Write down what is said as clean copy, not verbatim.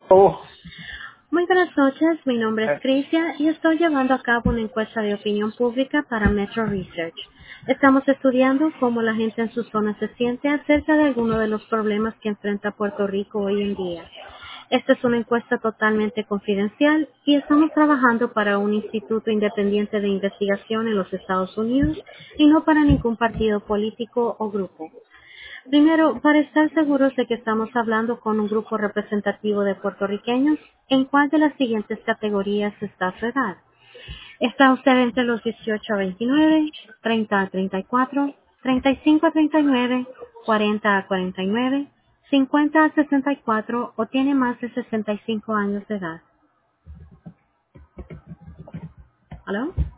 Oh, Muy buenas noches, mi nombre es eh, Crisia y estoy llevando a cabo una encuesta de opinión pública para Metro Research. Estamos estudiando cómo la gente en su zona se siente acerca de algunos de los problemas que enfrenta Puerto Rico hoy en día. Esta es una encuesta totalmente confidencial y estamos trabajando para un instituto independiente de investigación en los Estados Unidos y no para ningún partido político o grupo. Primero, para estar seguros de que estamos hablando con un grupo representativo de puertorriqueños, ¿en cuál de las siguientes categorías está su edad? ¿Está usted entre los 18 a 29, 30 a 34, 35 a 39, 40 a 49, 50 a 64 o tiene más de 65 años de edad? ¿Aló?